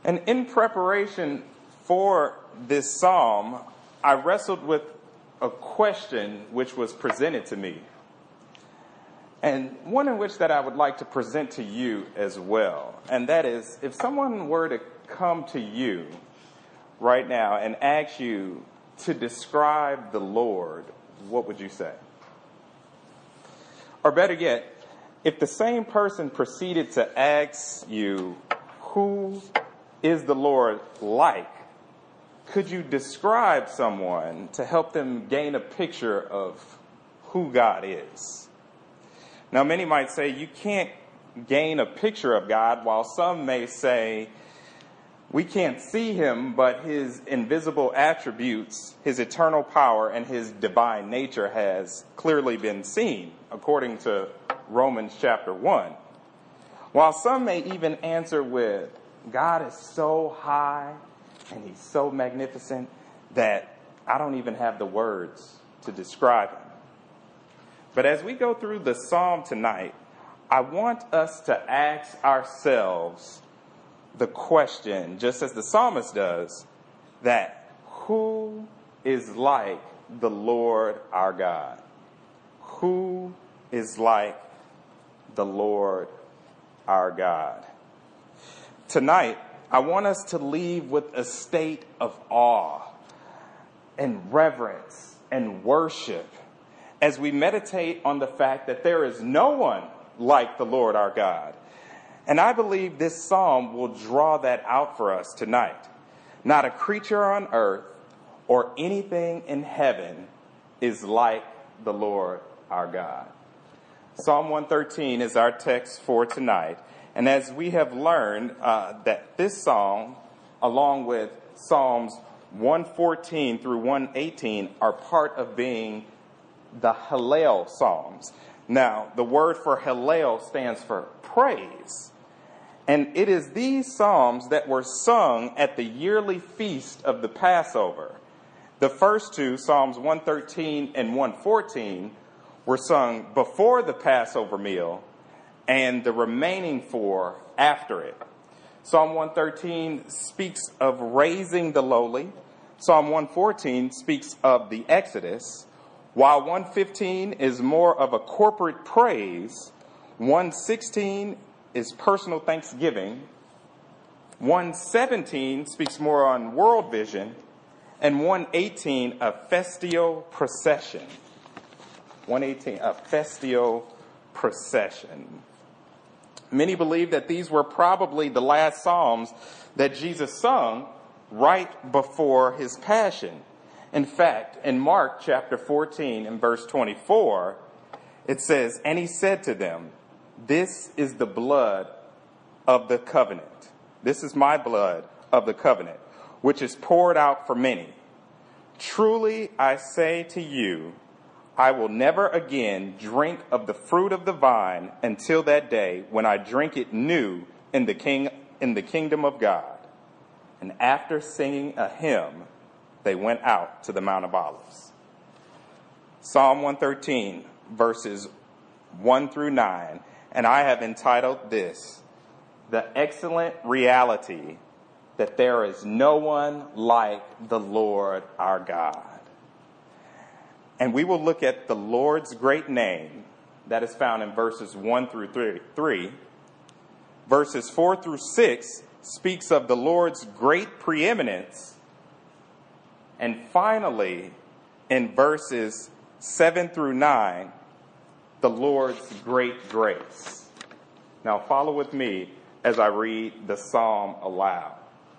And in preparation for this psalm, I wrestled with a question which was presented to me, and one in which that I would like to present to you as well. And that is, if someone were to come to you right now and ask you to describe the Lord, what would you say? Or better yet, if the same person proceeded to ask you, who is the Lord like? Could you describe someone to help them gain a picture of who God is? Now, many might say you can't gain a picture of God, while some may say we can't see him, but his invisible attributes, his eternal power, and his divine nature has clearly been seen, according to Romans chapter 1. While some may even answer with, God is so high and he's so magnificent that I don't even have the words to describe him. But as we go through the psalm tonight, I want us to ask ourselves the question, just as the psalmist does, that who is like the Lord our God? Who is like the Lord our God? Tonight, I want us to leave with a state of awe and reverence and worship as we meditate on the fact that there is no one like the Lord our God. And I believe this psalm will draw that out for us tonight. Not a creature on earth or anything in heaven is like the Lord our God. Psalm 113 is our text for tonight. And as we have learned that this psalm, along with Psalms 114 through 118, are part of being the Hallel Psalms. Now, the word for Hallel stands for praise. And it is these psalms that were sung at the yearly feast of the Passover. The first two, Psalms 113 and 114, were sung before the Passover meal, and the remaining four after it. Psalm 113 speaks of raising the lowly. Psalm 114 speaks of the Exodus, while 115 is more of a corporate praise. 116 is personal thanksgiving. 117 speaks more on world vision, and 118 a festio procession. 118 a festio procession. Many believe that these were probably the last psalms that Jesus sung right before his passion. In fact, in Mark chapter 14 and verse 24, it says, "And he said to them, this is the blood of the covenant. This is my blood of the covenant, which is poured out for many. Truly I say to you, I will never again drink of the fruit of the vine until that day when I drink it new in the kingdom of God." And after singing a hymn, they went out to the Mount of Olives. Psalm 113, verses 1 through 9. And I have entitled this, "The Excellent Reality that There is No One Like the Lord Our God." And we will look at the Lord's great name that is found in verses 1 through 3. Verses 4 through 6 speaks of the Lord's great preeminence. And finally, in verses 7 through 9, the Lord's great grace. Now follow with me as I read the psalm aloud.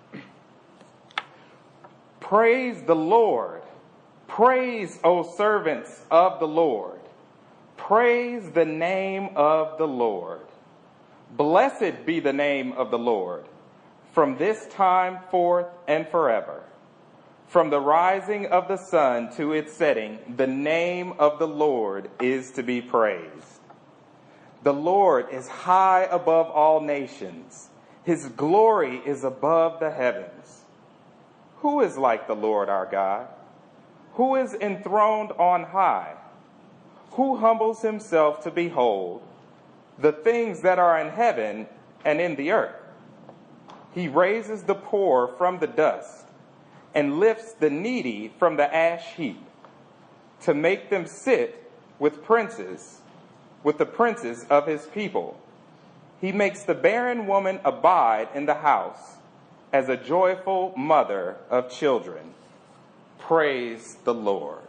Praise the Lord. Praise, O servants of the Lord. Praise the name of the Lord. Blessed be the name of the Lord, from this time forth and forever. From the rising of the sun to its setting, the name of the Lord is to be praised. The Lord is high above all nations. His glory is above the heavens. Who is like the Lord our God? Who is enthroned on high? Who humbles himself to behold the things that are in heaven and in the earth? He raises the poor from the dust and lifts the needy from the ash heap to make them sit with princes, with the princes of his people. He makes the barren woman abide in the house as a joyful mother of children. Praise the Lord.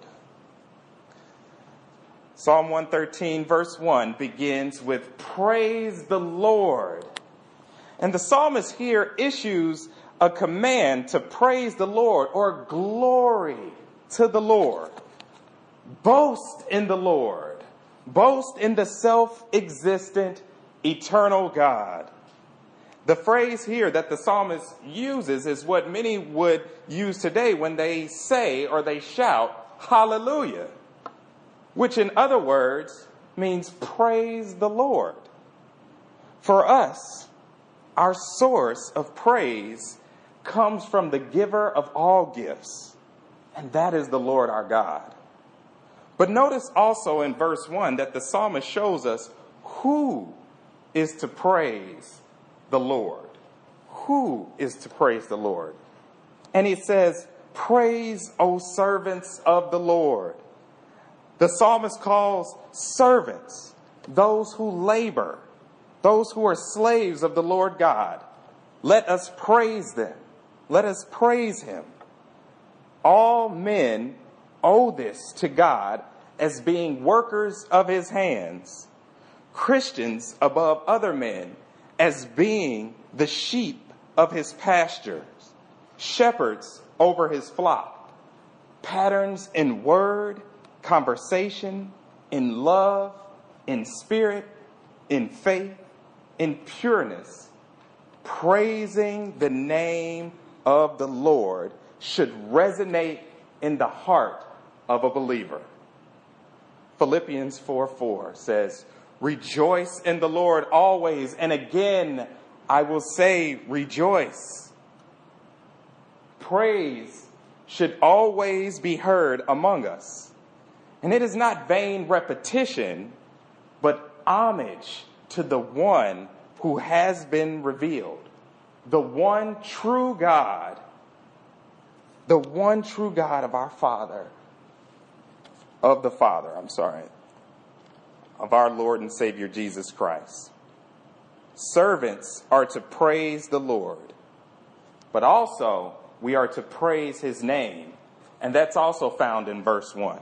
Psalm 113 verse 1 begins with praise the Lord. And the psalmist here issues a command to praise the Lord, or glory to the Lord. Boast in the Lord. Boast in the self-existent, eternal God. The phrase here that the psalmist uses is what many would use today when they say or they shout, hallelujah, which in other words means praise the Lord. For us, our source of praise comes from the giver of all gifts, and that is the Lord our God. But notice also in verse 1 that the psalmist shows us who is to praise the Lord. Who is to praise the Lord? And he says, praise, O servants of the Lord. The psalmist calls servants those who labor, those who are slaves of the Lord God. Let us praise them. Let us praise him. All men owe this to God as being workers of his hands. Christians above other men as being the sheep of his pastures, shepherds over his flock, patterns in word, conversation, in love, in spirit, in faith, in pureness, praising the name of the Lord should resonate in the heart of a believer. Philippians 4:4 says, rejoice in the Lord always, and again I will say rejoice. Praise should always be heard among us. And it is not vain repetition, but homage to the one who has been revealed, the one true God of our Father, of our Lord and Savior Jesus Christ. Servants are to praise the Lord, but also we are to praise his name. And that's also found in verse 1.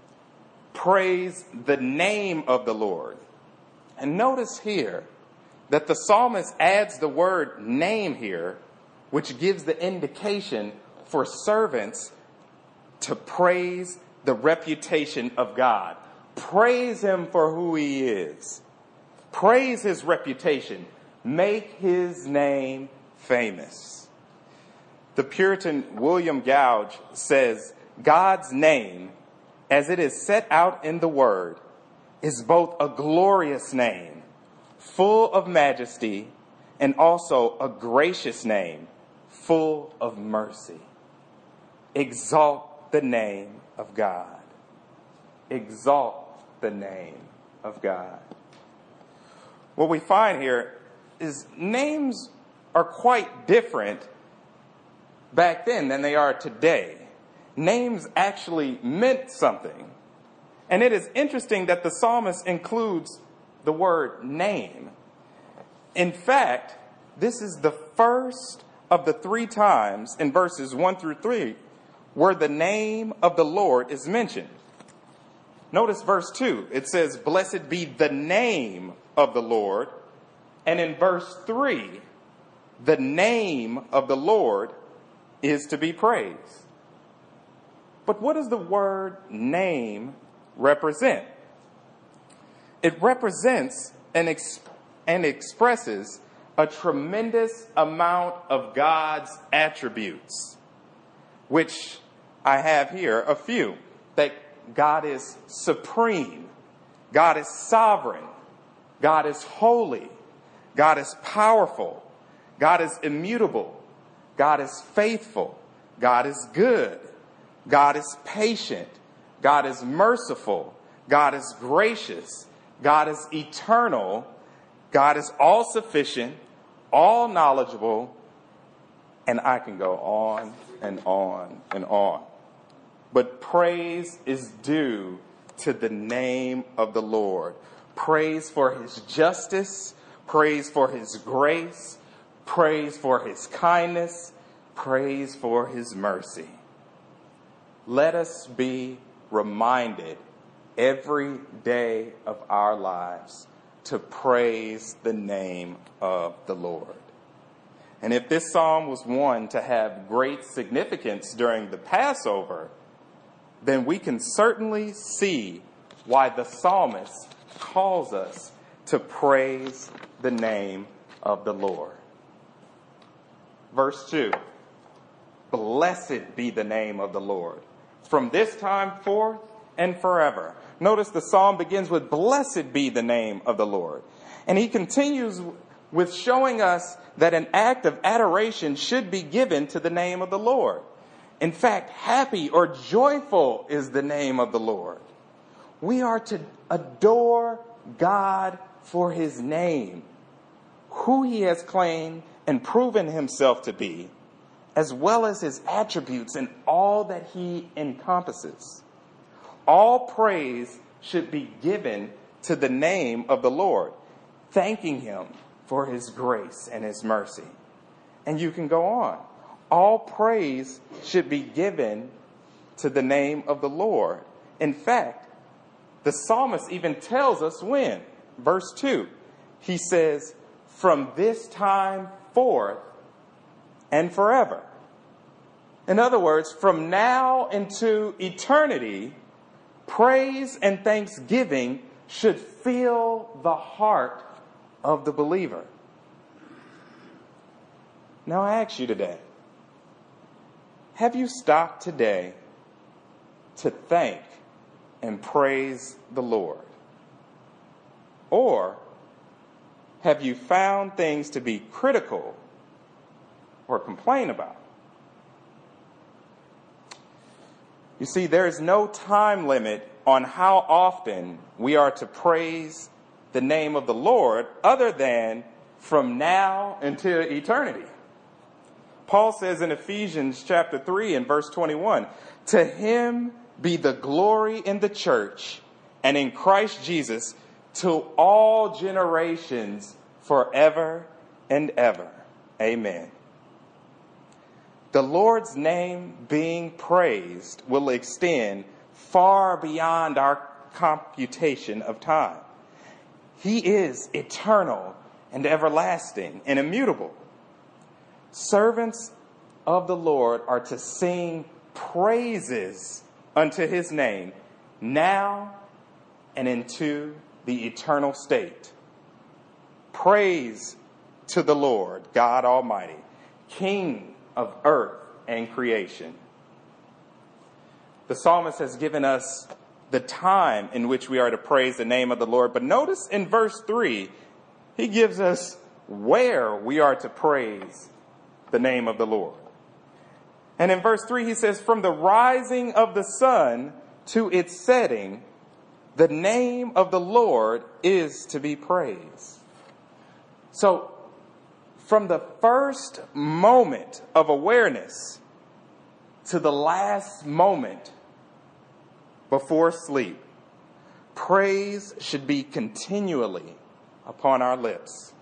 Praise the name of the Lord. And notice here that the psalmist adds the word name here, which gives the indication for servants to praise the reputation of God. Praise him for who he is. Praise his reputation. Make his name famous. The Puritan William Gouge says, God's name, as it is set out in the word, is both a glorious name, full of majesty, and also a gracious name, full of mercy. Exalt the name of God. Exalt the name of God. What we find here is names are quite different back then than they are today. Names actually meant something. And it is interesting that the psalmist includes the word name. In fact, this is the first of the 3 times in verses 1 through 3 where the name of the Lord is mentioned. Notice verse 2. It says, blessed be the name of the Lord. And in verse 3, the name of the Lord is to be praised. But what does the word name represent? It represents and expresses a tremendous amount of God's attributes, which I have here a few. That God is supreme, God is sovereign, God is holy, God is powerful, God is immutable, God is faithful, God is good, God is patient, God is merciful, God is gracious, God is eternal, God is all sufficient, all knowledgeable, And I can go on and on and on. But praise is due to the name of the Lord. Praise for his justice, praise for his grace, praise for his kindness, praise for his mercy. Let us be reminded every day of our lives to praise the name of the Lord. And if this psalm was one to have great significance during the Passover, then we can certainly see why the psalmist calls us to praise the name of the Lord. Verse 2, blessed be the name of the Lord, from this time forth and forever. Notice the psalm begins with blessed be the name of the Lord. And he continues with showing us that an act of adoration should be given to the name of the Lord. In fact, happy or joyful is the name of the Lord. We are to adore God for his name, who he has claimed and proven himself to be, as well as his attributes and all that he encompasses. All praise should be given to the name of the Lord, thanking him for his grace and his mercy. And you can go on. All praise should be given to the name of the Lord. In fact, the psalmist even tells us when. Verse 2, he says, from this time forth and forever. In other words, from now into eternity, praise and thanksgiving should fill the heart of the believer. Now I ask you today, have you stopped today to thank and praise the Lord? Or have you found things to be critical or complain about? You see, there is no time limit on how often we are to praise the name of the Lord other than from now until eternity. Paul says in Ephesians chapter 3 and verse 21, to him be the glory in the church and in Christ Jesus to all generations forever and ever. Amen. The Lord's name being praised will extend far beyond our computation of time. He is eternal and everlasting and immutable. Servants of the Lord are to sing praises unto his name now and into the eternal state. Praise to the Lord God Almighty, King of earth and creation. The psalmist has given us the time in which we are to praise the name of the Lord. But notice in verse 3, he gives us where we are to praise the name of the Lord. And in verse 3, he says, from the rising of the sun to its setting, the name of the Lord is to be praised. So, from the first moment of awareness to the last moment before sleep, praise should be continually upon our lips.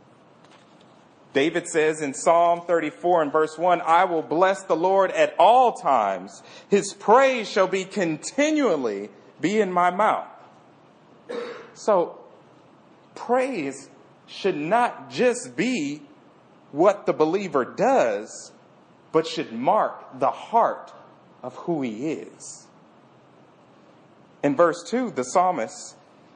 David says in Psalm 34 and verse 1, I will bless the Lord at all times. His praise shall be continually be in my mouth. So, praise should not just be what the believer does, but should mark the heart of who he is. In verse 2, the psalmist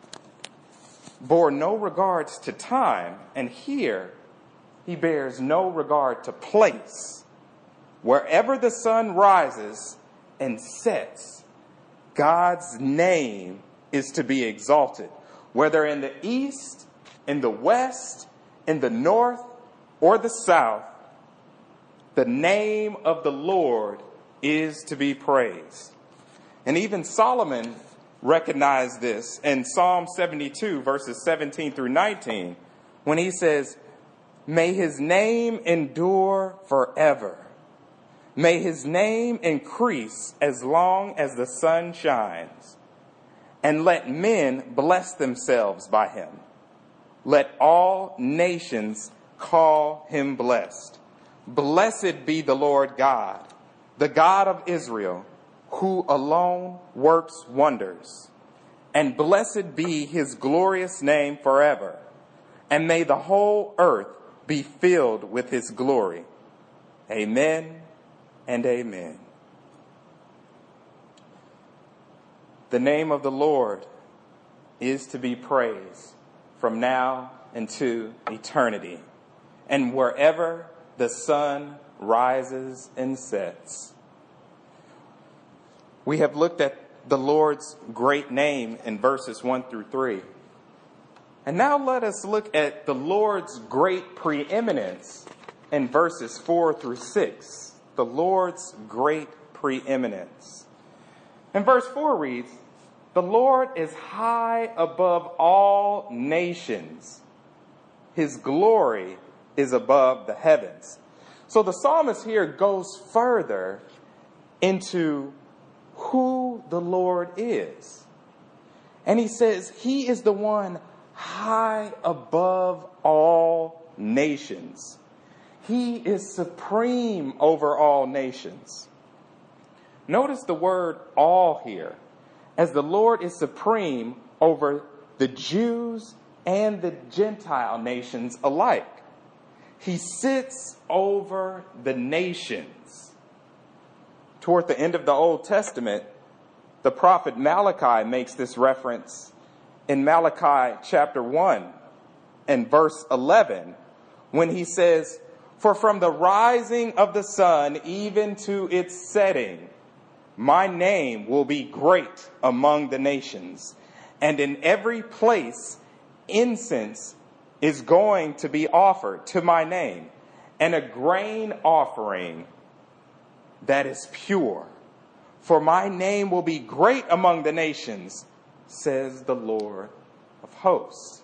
bore no regards to time, and here he bears no regard to place. Wherever the sun rises and sets, God's name is to be exalted, whether in the east, in the west, in the north, or the south. The name of the Lord is to be praised. And even Solomon recognized this in Psalm 72, verses 17 through 19, when he says, may his name endure forever. May his name increase as long as the sun shines, and let men bless themselves by him. Let all nations call him blessed. Blessed be the Lord God, the God of Israel, who alone works wonders. And blessed be his glorious name forever. And may the whole earth be filled with his glory. Amen and amen. The name of the Lord is to be praised from now into eternity, and wherever the sun rises and sets. We have looked at the Lord's great name in verses 1 through 3. And now let us look at the Lord's great preeminence in verses 4 through 6. The Lord's great preeminence. And verse 4 reads, "The Lord is high above all nations. His glory is above the heavens." So the psalmist here goes further into who the Lord is. And he says he is the one high above all nations. He is supreme over all nations. Notice the word all here, as the Lord is supreme over the Jews and the Gentile nations alike. He sits over the nations. Toward the end of the Old Testament, the prophet Malachi makes this reference in Malachi chapter 1 and verse 11, when he says, "For from the rising of the sun even to its setting, my name will be great among the nations, and in every place incense is going to be offered to my name, and a grain offering that is pure. For my name will be great among the nations, says the Lord of hosts."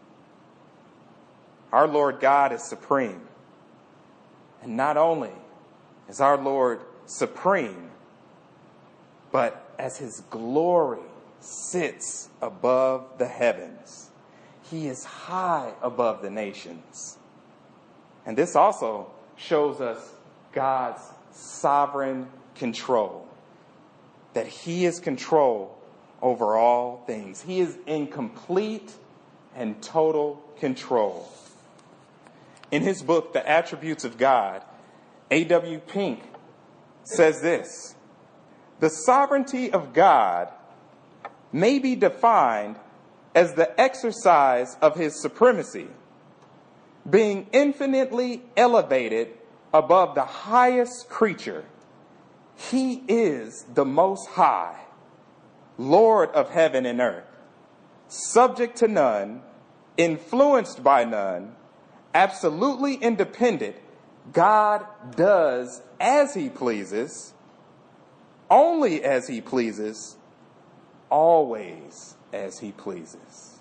Our Lord God is supreme. And not only is our Lord supreme, but as his glory sits above the heavens, he is high above the nations. And this also shows us God's sovereign control, that he is control over all things. He is in complete and total control. In his book, The Attributes of God, A.W. Pink says this: "The sovereignty of God may be defined as the exercise of his supremacy, being infinitely elevated above the highest creature. He is the Most High, Lord of heaven and earth, subject to none, influenced by none, absolutely independent. God does as he pleases, only as he pleases, always as he pleases."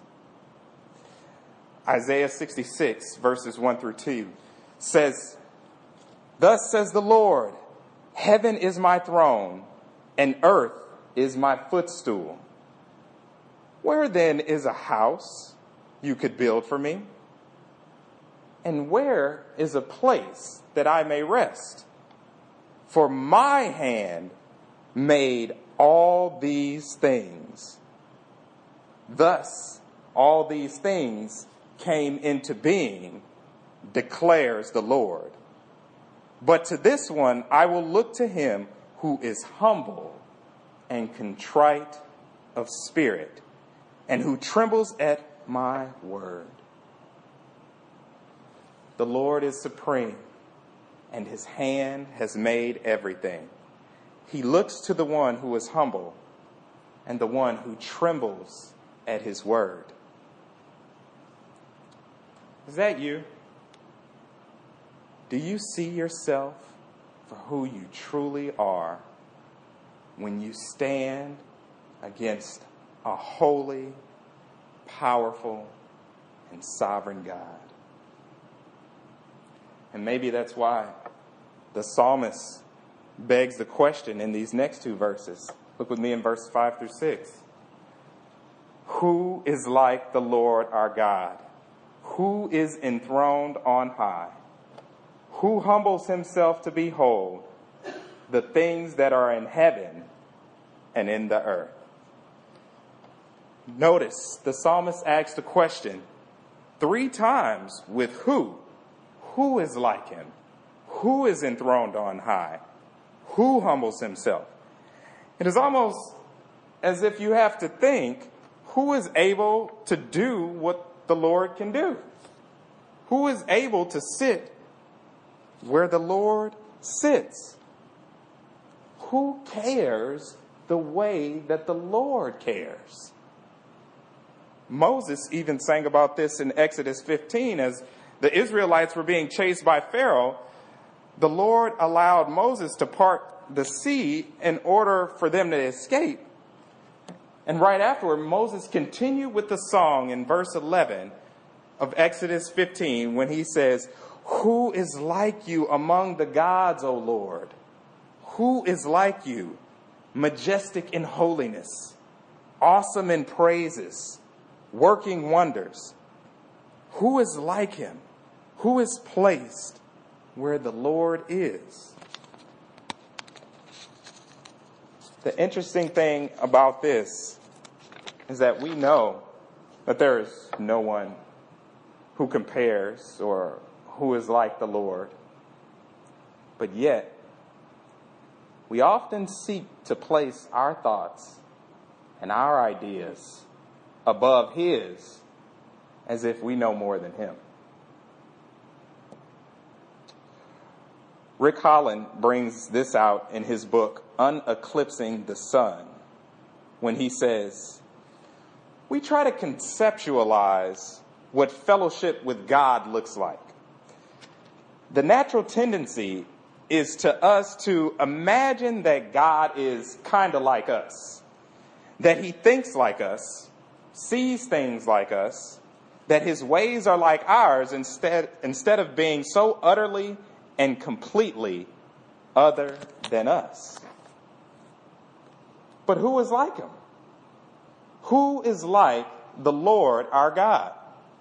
Isaiah 66 verses 1 through 2 says, "Thus says the Lord, heaven is my throne, and earth is my footstool. Where then is a house you could build for me? And where is a place that I may rest? For my hand made all these things. Thus all these things came into being, declares the Lord. But to this one I will look to him who is humble and contrite of spirit, and who trembles at my word." The Lord is supreme, and his hand has made everything. He looks to the one who is humble and the one who trembles at his word. Is that you? Do you see yourself for who you truly are when you stand against a holy, powerful, and sovereign God? And maybe that's why the psalmist begs the question in these next two verses. Look with me in verse 5 through 6. Who is like the Lord our God? Who is enthroned on high? Who humbles himself to behold the things that are in heaven and in the earth? Notice the psalmist asks the question 3 times with who. Who is like him? Who is enthroned on high? Who humbles himself? It is almost as if you have to think, who is able to do what the Lord can do? Who is able to sit where the Lord sits? Who cares the way that the Lord cares? Moses even sang about this in Exodus 15 as the Israelites were being chased by Pharaoh. The Lord allowed Moses to part the sea in order for them to escape. And right afterward, Moses continued with the song in verse 11 of Exodus 15 when he says, who is like you among the gods, O Lord? Who is like you, majestic in holiness, awesome in praises, working wonders? Who is like him? Who is placed where the Lord is? The interesting thing about this is that we know that there is no one who compares or who is like the Lord. But yet, we often seek to place our thoughts and our ideas above his as if we know more than him. Rick Holland brings this out in his book, Uneclipsing the Sun, when he says, we try to conceptualize what fellowship with God looks like. The natural tendency is to us to imagine that God is kind of like us, that he thinks like us, sees things like us, that his ways are like ours instead of being so utterly and completely other than us. But who is like him? Who is like the Lord our God?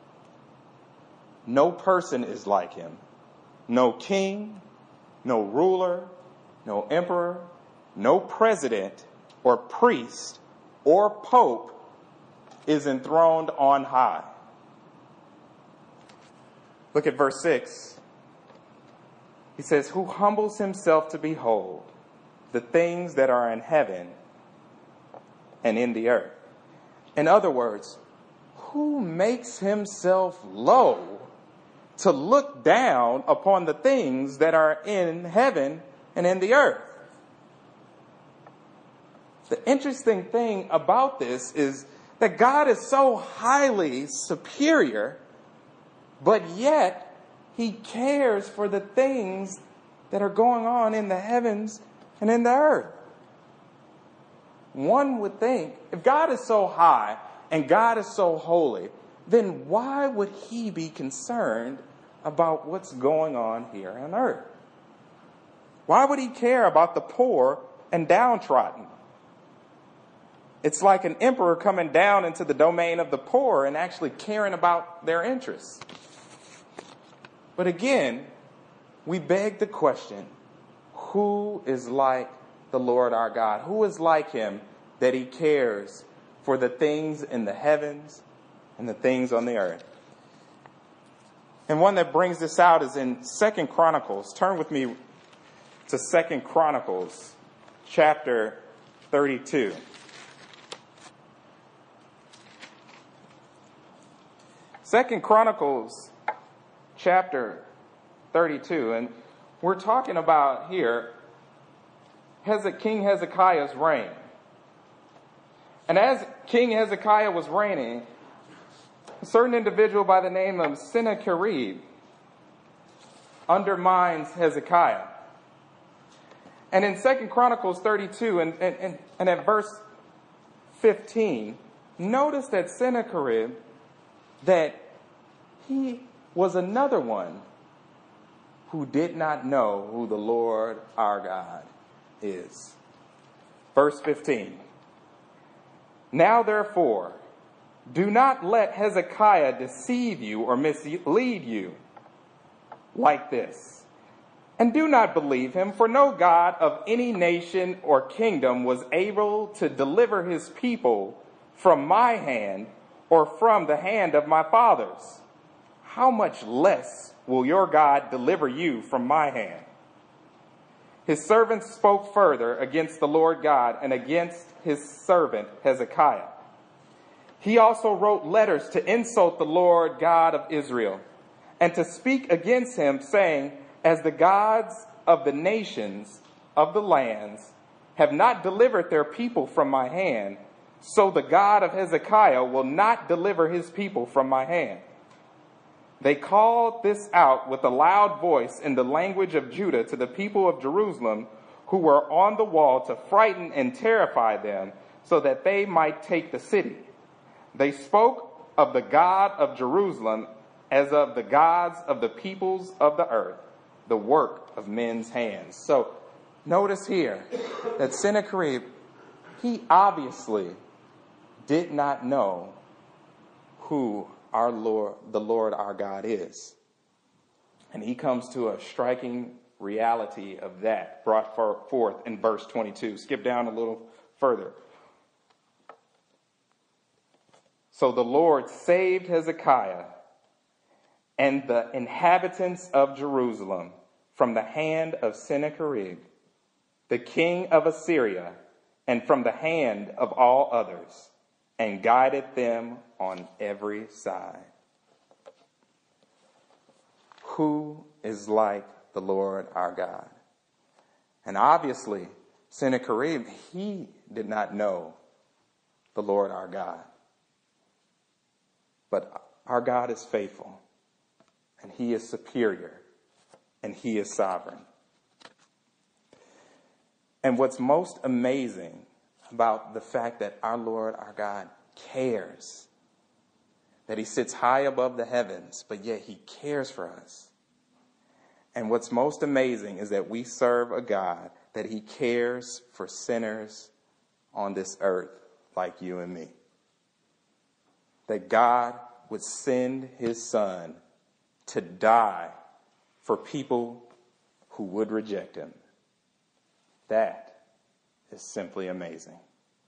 No person is like him. No king, no ruler, no emperor, no president or priest or pope is enthroned on high. Look at verse 6. He says, who humbles himself to behold the things that are in heaven and in the earth. In other words, who makes himself low to look down upon the things that are in heaven and in the earth? The interesting thing about this is that God is so highly superior, but yet he cares for the things that are going on in the heavens and in the earth. One would think, if God is so high and God is so holy, then why would he be concerned about what's going on here on earth? Why would he care about the poor and downtrodden? It's like an emperor coming down into the domain of the poor and actually caring about their interests. But again, we beg the question, who is like the Lord our God? Who is like him that he cares for the things in the heavens and the things on the earth? And one that brings this out is in 2 Chronicles. Turn with me to 2 Chronicles chapter 32. 2 Chronicles chapter 32, and we're talking about here King Hezekiah's reign. And as King Hezekiah was reigning, a certain individual by the name of Sennacherib undermines Hezekiah. And in 2 Chronicles 32 and at verse 15, notice that Sennacherib, that he was another one who did not know who the Lord our God is. Verse 15. Now therefore, do not let Hezekiah deceive you or mislead you like this. And do not believe him, for no God of any nation or kingdom was able to deliver his people from my hand or from the hand of my fathers. How much less will your God deliver you from my hand? His servants spoke further against the Lord God and against his servant Hezekiah. He also wrote letters to insult the Lord God of Israel and to speak against him, saying, as the gods of the nations of the lands have not delivered their people from my hand, so the God of Hezekiah will not deliver his people from my hand. They called this out with a loud voice in the language of Judah to the people of Jerusalem who were on the wall to frighten and terrify them so that they might take the city. They spoke of the God of Jerusalem as of the gods of the peoples of the earth, the work of men's hands. So notice here that Sennacherib, he obviously did not know who our Lord, the Lord our God is. And he comes to a striking reality of that brought forth in verse 22. Skip down a little further. So the Lord saved Hezekiah and the inhabitants of Jerusalem from the hand of Sennacherib, the king of Assyria, and from the hand of all others, and guided them on every side. Who is like the Lord our God? And obviously, Sennacherib, he did not know the Lord our God. But our God is faithful, and he is superior, and he is sovereign. And what's most amazing about the fact that our Lord our God cares, that he sits high above the heavens, but yet he cares for us. And what's most amazing is that we serve a God that he cares for sinners on this earth like you and me. That God would send his son to die for people who would reject him. That is simply amazing.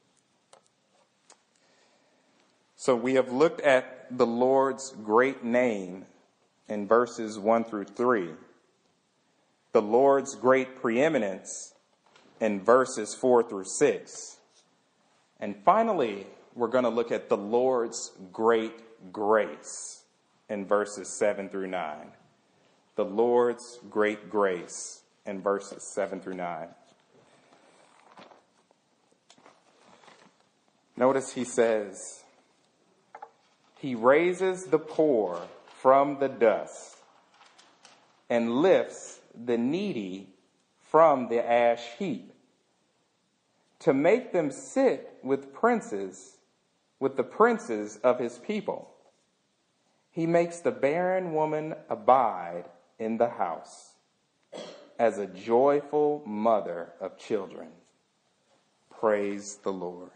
So we have looked at the Lord's great name in verses 1 through 3, the Lord's great preeminence in verses 4 through 6, and finally, we're going to look at the Lord's great grace in verses 7 through 9. The Lord's great grace in verses 7 through 9. Notice he says, he raises the poor from the dust and lifts the needy from the ash heap to make them sit with princes, with the princes of his people. He makes the barren woman abide in the house as a joyful mother of children. Praise the Lord.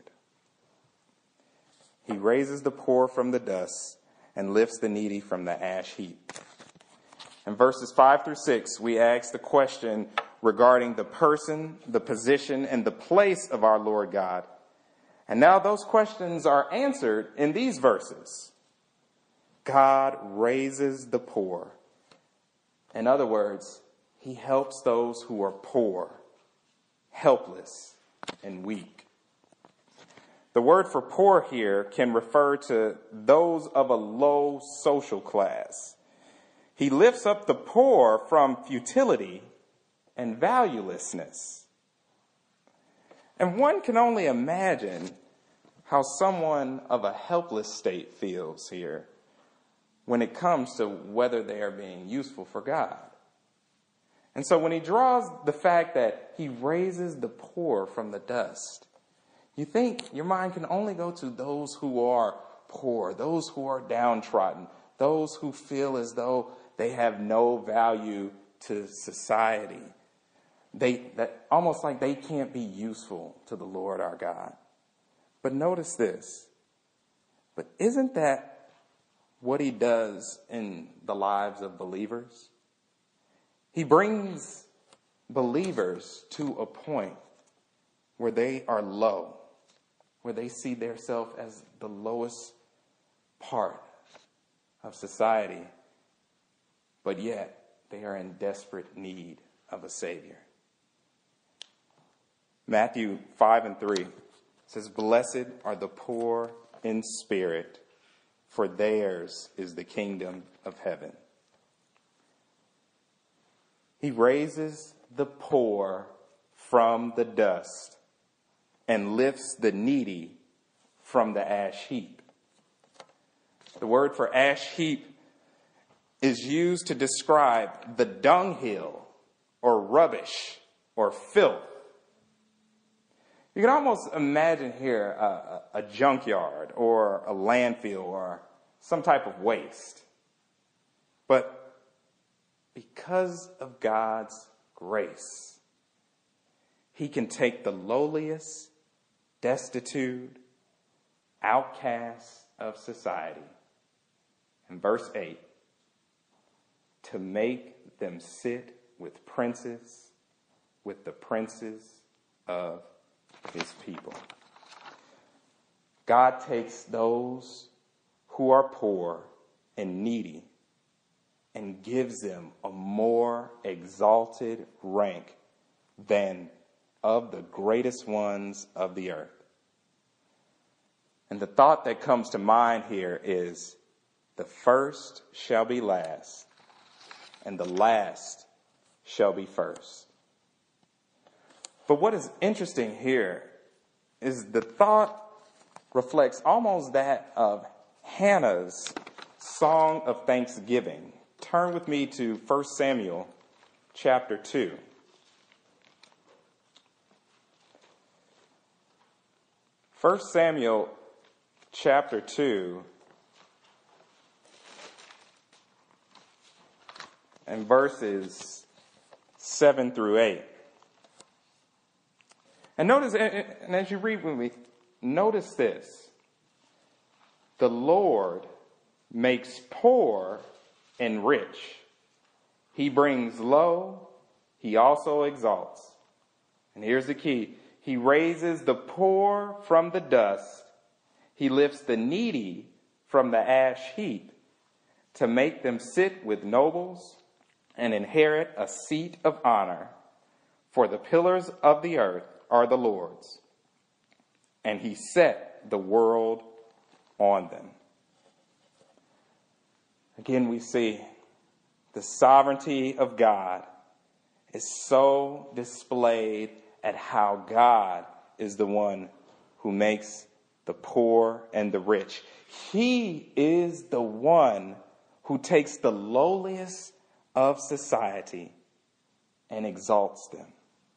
He raises the poor from the dust and lifts the needy from the ash heap. In verses 5 through 6, we ask the question regarding the person, the position, and the place of our Lord God. And now those questions are answered in these verses. God raises the poor. In other words, he helps those who are poor, helpless, and weak. The word for poor here can refer to those of a low social class. He lifts up the poor from futility and valuelessness. And one can only imagine how someone of a helpless state feels here when it comes to whether they are being useful for God. And so when he draws the fact that he raises the poor from the dust, you think your mind can only go to those who are poor, those who are downtrodden, those who feel as though they have no value to society. that almost like they can't be useful to the Lord our God. But notice this. But isn't that what he does in the lives of believers? He brings believers to a point where they are low, where they see themselves as the lowest part of society, but yet they are in desperate need of a Savior. Matthew 5:3 says, "Blessed are the poor in spirit, for theirs is the kingdom of heaven." He raises the poor from the dust and lifts the needy from the ash heap. The word for ash heap is used to describe the dunghill or rubbish or filth. You can almost imagine here a junkyard or a landfill or some type of waste. But because of God's grace, he can take the lowliest, destitute, outcasts of society, in verse 8, to make them sit with princes, with the princes of his people. God takes those who are poor and needy and gives them a more exalted rank than of the greatest ones of the earth. And the thought that comes to mind here is, the first shall be last, and the last shall be first. But what is interesting here is the thought reflects almost that of Hannah's song of thanksgiving. Turn with me to 1 Samuel chapter 2. 1 Samuel chapter 2 and verses 7 through 8. And notice, and as you read with me, notice this. The Lord makes poor and rich. He brings low, he also exalts. And here's the key. He raises the poor from the dust. He lifts the needy from the ash heap to make them sit with nobles and inherit a seat of honor. For the pillars of the earth are the Lord's, and he set the world on them. Again, we see the sovereignty of God is so displayed at how God is the one who makes the poor and the rich. He is the one who takes the lowliest of society and exalts them.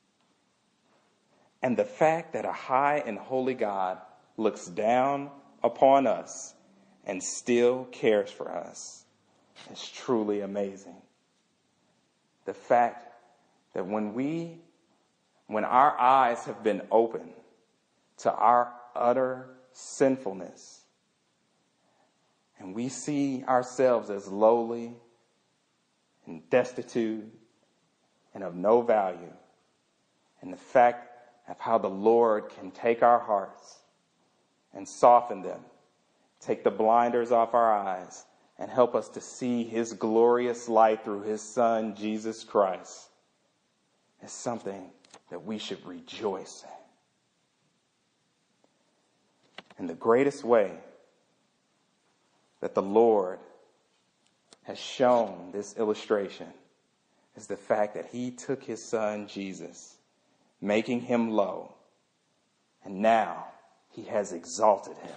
And the fact that a high and holy God looks down upon us and still cares for us is truly amazing. The fact that when our eyes have been opened to our utter sinfulness, and we see ourselves as lowly and destitute and of no value, and the fact of how the Lord can take our hearts and soften them, take the blinders off our eyes, and help us to see his glorious light through his Son, Jesus Christ, is something that we should rejoice in. And the greatest way that the Lord has shown this illustration is the fact that he took his Son, Jesus, making him low, and now he has exalted him.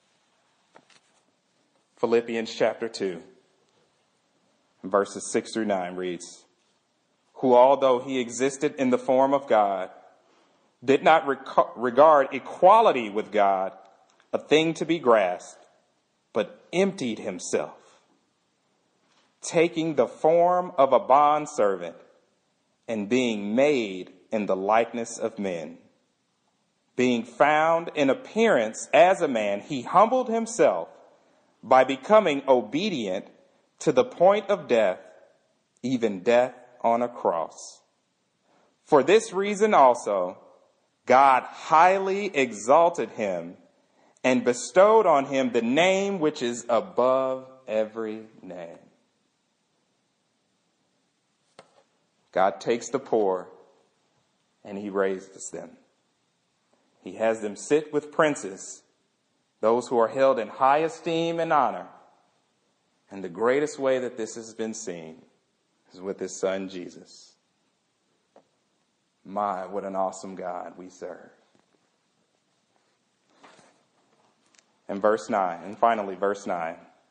Philippians chapter 2, verses 6 through 9 reads, "Who, although he existed in the form of God, did not regard equality with God a thing to be grasped, but emptied himself, taking the form of a bondservant and being made in the likeness of men. Being found in appearance as a man, he humbled himself by becoming obedient to the point of death, even death on a cross. For this reason also, God highly exalted him and bestowed on him the name which is above every name. God takes the poor and he raises them. He has them sit with princes, those who are held in high esteem and honor. And the greatest way that this has been seen is with his son, Jesus. My, what an awesome God we serve. And verse 9, and finally verse 9.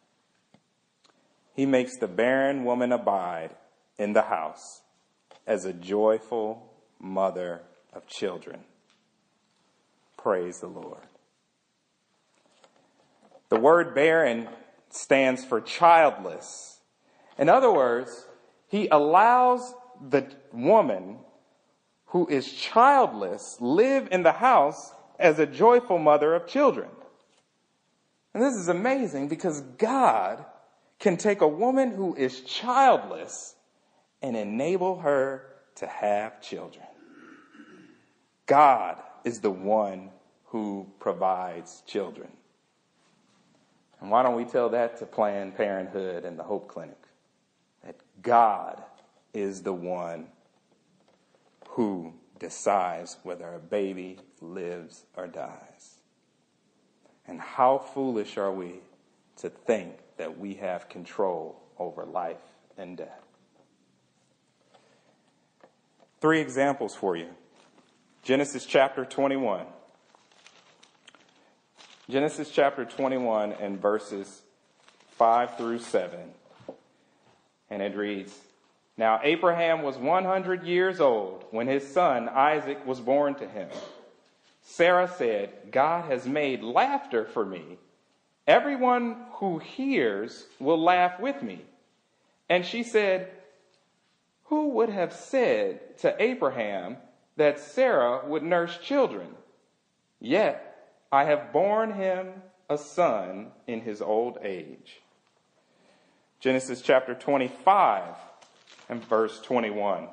He makes the barren woman abide in the house as a joyful mother of children. Praise the Lord. The word barren stands for childless. In other words, he allows the woman who is childless live in the house as a joyful mother of children. And this is amazing because God can take a woman who is childless and enable her to have children. God is the one who provides children. And why don't we tell that to Planned Parenthood and the Hope Clinic? That God is the one who decides whether a baby lives or dies. And how foolish are we to think that we have control over life and death? 3 examples for you. Genesis chapter 21. Genesis chapter 21 and verses 5 through 7. And it reads, Now Abraham was 100 years old when his son Isaac was born to him. Sarah said, God has made laughter for me. Everyone who hears will laugh with me. And she said, Who would have said to Abraham that Sarah would nurse children? Yet I have borne him a son in his old age. Genesis chapter 25 and verse 21.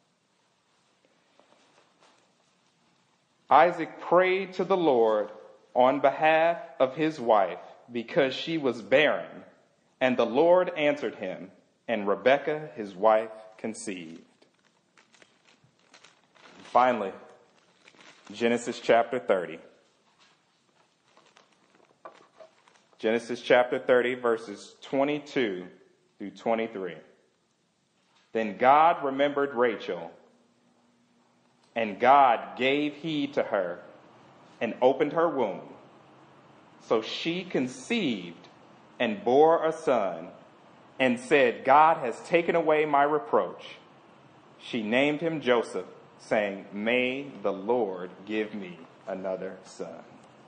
Isaac prayed to the Lord on behalf of his wife because she was barren, and the Lord answered him, and Rebekah, his wife, conceived. Finally, Genesis chapter 30. Genesis chapter 30, verses 22 through 23. Then God remembered Rachel, and God gave heed to her and opened her womb. So she conceived and bore a son and said, God has taken away my reproach. She named him Joseph, saying, May the Lord give me another son.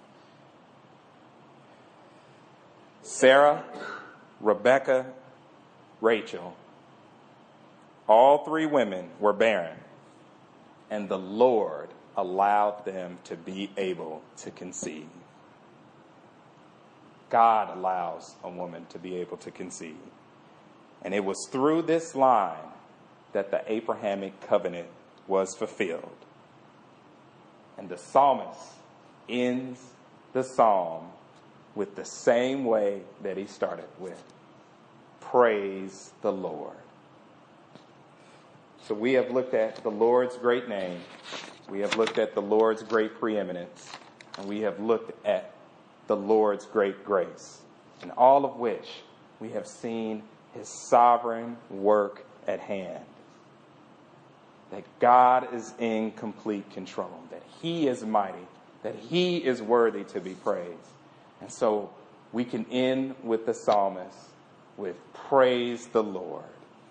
Sarah, Rebekah, Rachel, all 3 women were barren, and the Lord allowed them to be able to conceive. God allows a woman to be able to conceive. And it was through this line that the Abrahamic covenant was fulfilled. And the psalmist ends the psalm with the same way that he started with. Praise the Lord. So we have looked at the Lord's great name. We have looked at the Lord's great preeminence. And we have looked at the Lord's great grace. In all of which we have seen his sovereign work at hand. That God is in complete control. That he is mighty. That he is worthy to be praised. And so we can end with the psalmist with praise the Lord.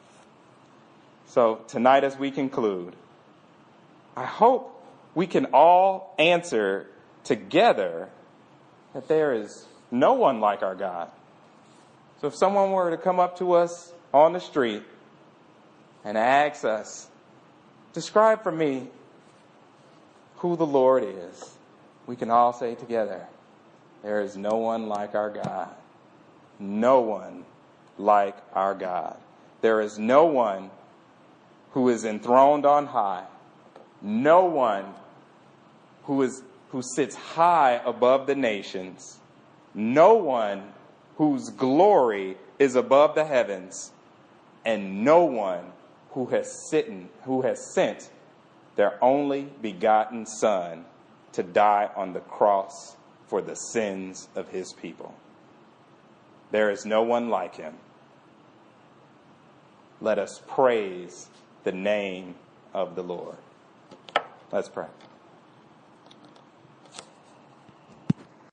So tonight as we conclude, I hope we can all answer together that there is no one like our God. So if someone were to come up to us on the street and ask us, Describe for me who the Lord is. We can all say together, there is no one like our God. No one like our God. There is no one who is enthroned on high. No one who sits high above the nations. No one whose glory is above the heavens. And no one who has sent their only begotten Son to die on the cross for the sins of his people. There is no one like him. Let us praise the name of the Lord. Let's pray.